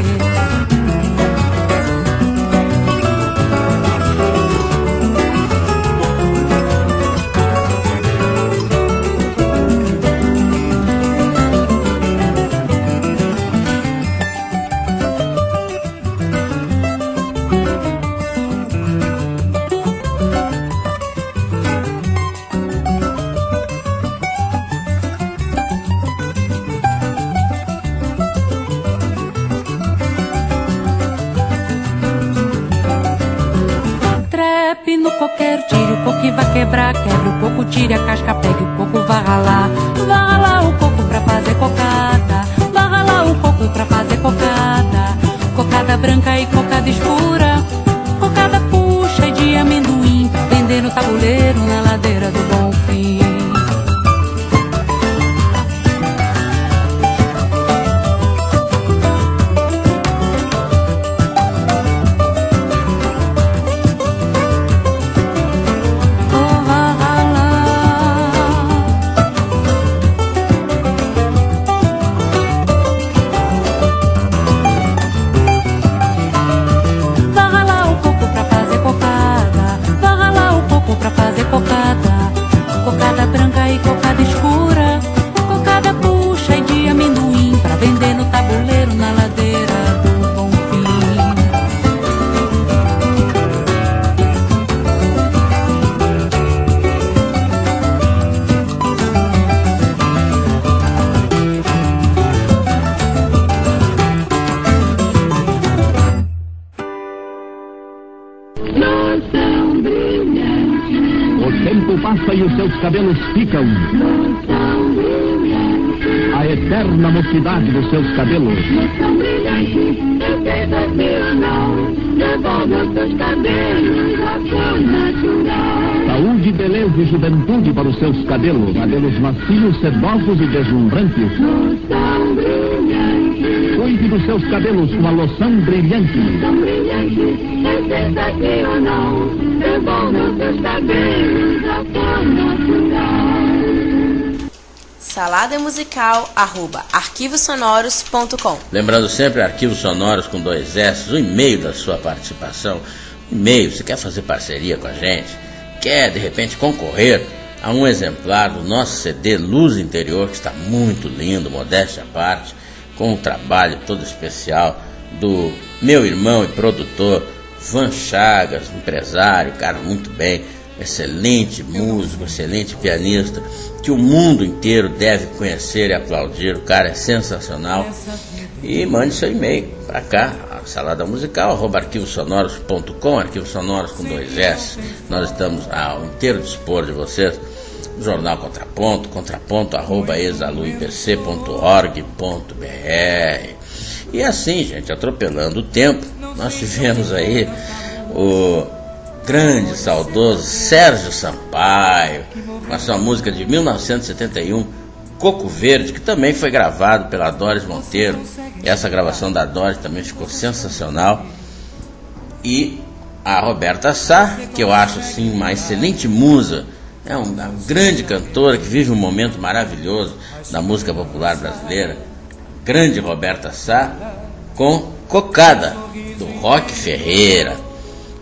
Quebrar, quebra o coco, tire a casca, pegue o coco, vá ralar. Vá ralar o coco pra fazer cocada, vá ralar o coco pra fazer cocada. Cocada branca e cocada escura, cocada puxa de amendoim, vender no tabuleiro na ladeira do Bonfim. Cabelos ficam. A eterna mocidade dos seus cabelos. Moção brilhante, eu desafio não. Devolve os seus cabelos à cor natural. Saúde, beleza e juventude para os seus cabelos. Cabelos macios, sedosos e deslumbrantes. Moção brilhante. Cuide dos seus cabelos com a loção brilhante. Moção brilhante, eu desafio não. Devolve os seus cabelos à cor natural. Salada musical, arroba arquivosonoros ponto com. Lembrando sempre, Arquivos Sonoros com dois S, o e-mail da sua participação. E-mail, você quer fazer parceria com a gente? Quer, de repente, concorrer a um exemplar do nosso C D Luz Interior, que está muito lindo, modéstia à parte, com um trabalho todo especial do meu irmão e produtor, Van Chagas, empresário, cara muito bem, excelente músico, excelente pianista, que o mundo inteiro deve conhecer e aplaudir. O cara é sensacional. E mande seu e-mail para cá, salada musical arroba arquivos sonoros ponto com, Arquivos Sonoros com dois S. Nós estamos ao inteiro dispor de vocês. O jornal Contraponto, contraponto arroba exaluipc ponto org ponto br. E assim, gente, atropelando o tempo, nós tivemos aí o grande, saudoso Sérgio Sampaio, com a sua música de mil novecentos e setenta e um, Coco Verde, que também foi gravado pela Doris Monteiro. Essa gravação da Doris também ficou sensacional. E a Roberta Sá, que eu acho assim uma excelente musa, é uma grande cantora que vive um momento maravilhoso da música popular brasileira. Grande Roberta Sá, com Cocada, do Roque Ferreira.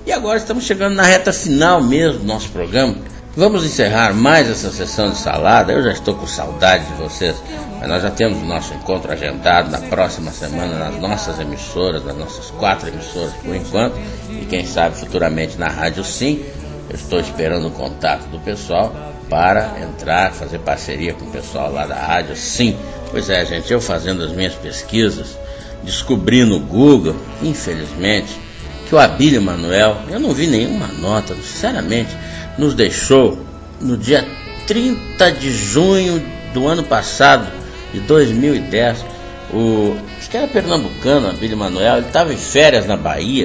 E agora estamos chegando na reta final mesmo do nosso programa. Vamos encerrar mais essa sessão de salada. Eu já estou com saudade de vocês, mas nós já temos o nosso encontro agendado na próxima semana nas nossas emissoras, nas nossas quatro emissoras por enquanto, e quem sabe futuramente na Rádio Sim. Eu estou esperando o contato do pessoal para entrar, fazer parceria com o pessoal lá da Rádio Sim. Pois é, gente, eu fazendo as minhas pesquisas, descobri no Google, infelizmente, que o Abílio Manuel, eu não vi nenhuma nota, sinceramente, nos deixou no dia trinta de junho do ano passado, de dois mil e dez. O, acho que era pernambucano, Abílio Manuel, ele estava em férias na Bahia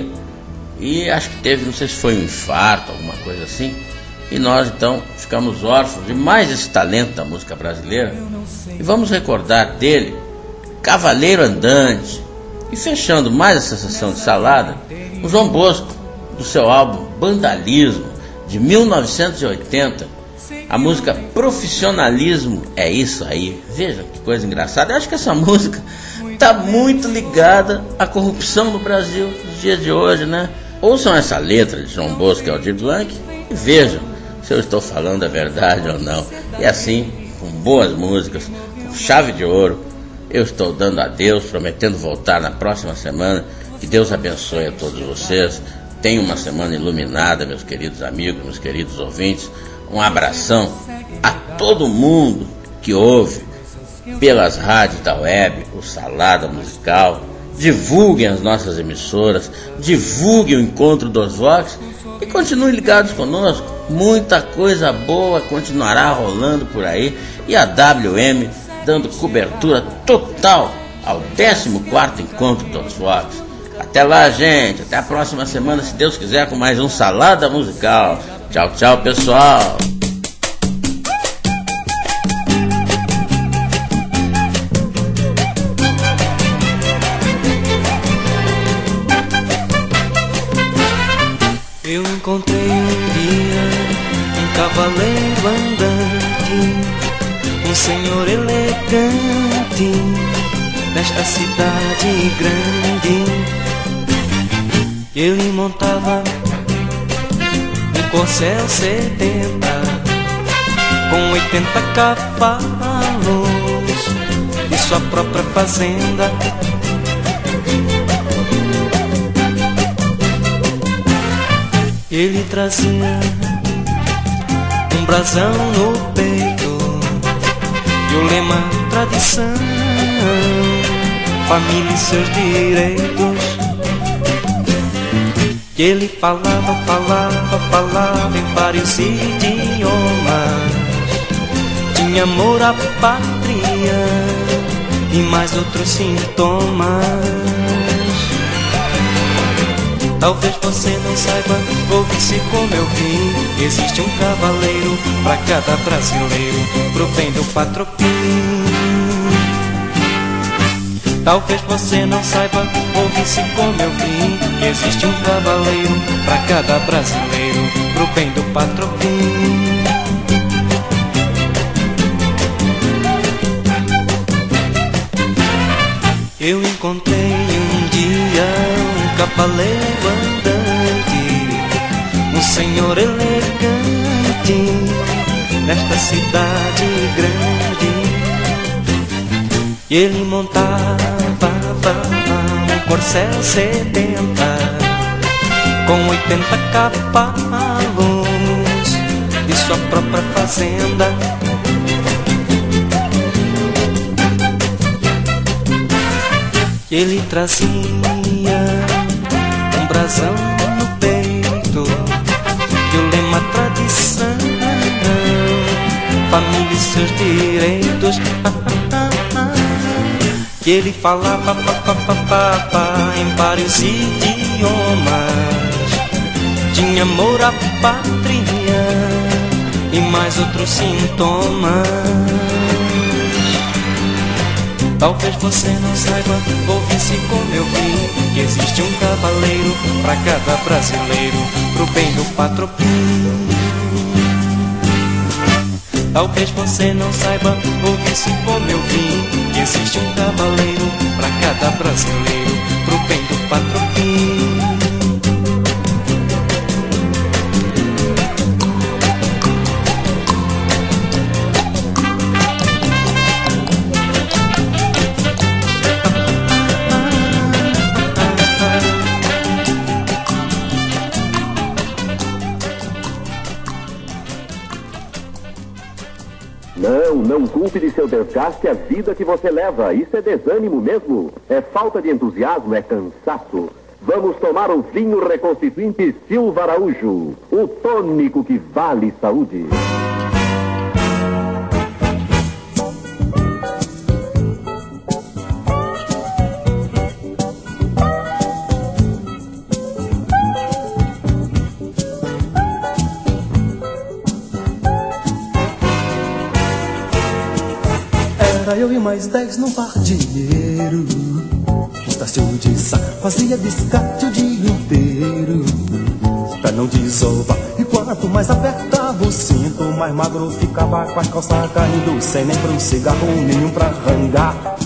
e acho que teve, não sei se foi um infarto, alguma coisa assim, e nós então ficamos órfãos de mais esse talento da música brasileira. E vamos recordar dele Cavaleiro Andante. E fechando mais essa sessão de salada, o João Bosco, do seu álbum Vandalismo, de mil novecentos e oitenta, a música Profissionalismo é Isso Aí. Veja que coisa engraçada. Eu acho que essa música está muito ligada à corrupção no Brasil nos dias de hoje, né? Ouçam essa letra de João Bosco e Aldir Blanc e vejam se eu estou falando a verdade ou não. E assim, com boas músicas, com chave de ouro, eu estou dando adeus, prometendo voltar na próxima semana. Que Deus abençoe a todos vocês. Tenham uma semana iluminada, meus queridos amigos, meus queridos ouvintes. Um abração a todo mundo que ouve pelas rádios da web o Salada Musical. Divulguem as nossas emissoras, divulguem o Encontro dos Vox e continuem ligados conosco. Muita coisa boa continuará rolando por aí. E a W M dando cobertura total ao décimo quarto Encontro dos Vox. Até lá, gente. Até a próxima semana, se Deus quiser, com mais um Salada Musical. Tchau, tchau, pessoal. Eu encontrei um dia um cavaleiro andante, um senhor elegante desta cidade grande. Ele montava um Corcel setenta com oitenta cavalos e sua própria fazenda. Ele trazia um brasão no peito e o lema tradição, família e seus direitos. E ele falava, falava, falava em vários idiomas. Tinha amor à pátria e mais outros sintomas. Talvez você não saiba, ouve-se como eu vi. Existe um cavaleiro pra cada brasileiro, pro bem do patrocínio. Talvez você não saiba, ouve-se como eu vi. Existe um cavaleiro pra cada brasileiro, pro bem do patrocínio. Eu encontrei um dia um cavaleiro andante, um senhor elegante nesta cidade grande. E ele montava um Corcel setenta com oitenta cavalos e sua própria fazenda. Ele trazia um brasão no peito e o lema tradição, família e seus direitos. Que ele falava pa, pa, pa, pa, pa, em vários idiomas. Tinha amor à pátria e mais outros sintomas. Talvez você não saiba, ouve-se como eu vi, que existe um cavaleiro pra cada brasileiro, pro bem do patrocínio. Talvez você não saiba, ouve-se como eu vi, que existe um cavaleiro pra cada brasileiro, pro bem do patrocínio. Não, não culpe de seu desgaste a vida que você leva. Isso é desânimo mesmo. É falta de entusiasmo, é cansaço. Vamos tomar o vinho reconstituinte Silva Araújo, o tônico que vale saúde. Era eu e mais dez num pardieiro, estácio de saco, fazia biscate o dia inteiro, pra não desovar. E quanto mais apertava o cinto, mais magro ficava, com as calças caindo, sem nem pra um cigarro nenhum pra arrancar.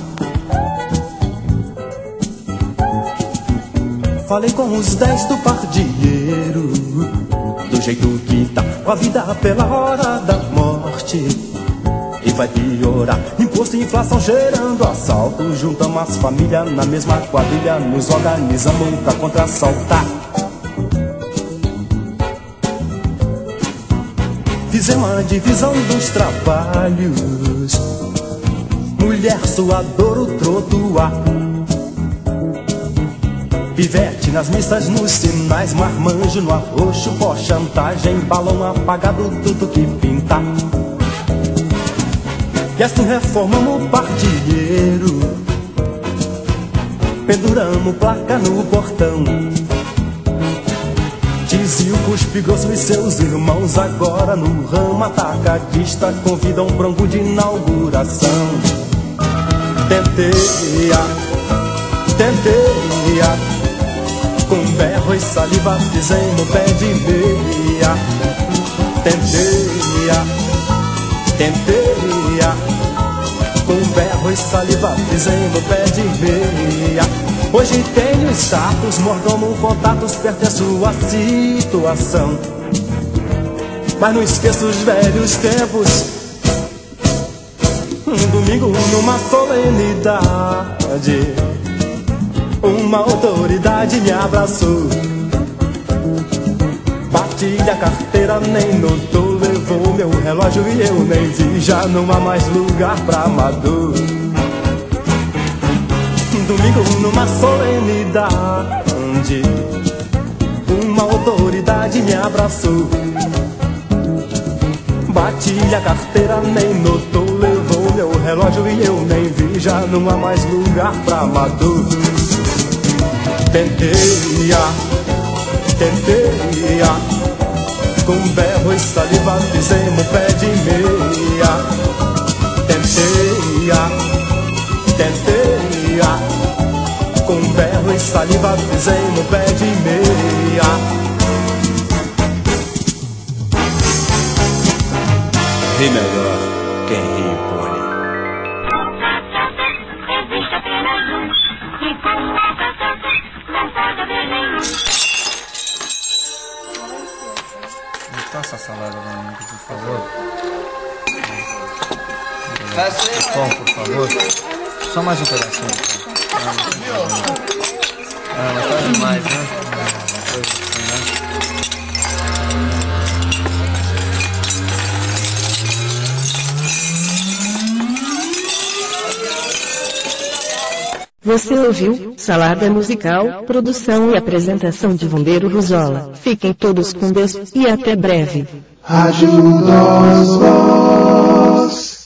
Falei com os dez do pardieiro, do jeito que tá, com a vida pela hora da morte. E vai piorar, imposto e inflação gerando assalto. Juntamos as famílias na mesma quadrilha, nos organizamos pra contra-assaltar. Fizemos a divisão dos trabalhos, mulher suador, o trotuar, pivete nas missas, nos sinais, marmanjo no arroxo, pó, chantagem, balão apagado, tudo que pintar. E assim reformamos o pardieiro, penduramos placa no portão. Dizia o cuspe grosso e seus irmãos, agora no ramo atacadista, convidam um prango de inauguração. Tentei, tentei, com berro e saliva fizemos pé de meia. Tentei, tentei, com berro e saliva fizemos pé de meia. Hoje tenho status, mordomo, contatos, pertenço à situação, mas não esqueço os velhos tempos. Um domingo numa solenidade, uma autoridade me abraçou. Bati a carteira, nem notou, levou meu relógio e eu nem vi. Já não há mais lugar pra amador. Domingo numa solenidade, uma autoridade me abraçou. Bati a carteira, nem notou, levou meu relógio e eu nem vi. Já não há mais lugar pra amador. Tentei, tentei, com berro e saliva fizemos pé de meia. Tentei, tentei, com berro e saliva fizemos pé de meia. Ri melhor quem ri, pônei. Passa a salada pra mim, por favor. Pão, por favor. Só mais um pedacinho. Ah, mas tá demais, né? Você ouviu Salada Musical, produção e apresentação de Vandeiro Ruzola. Fiquem todos com Deus e até breve. Rádio Dosval.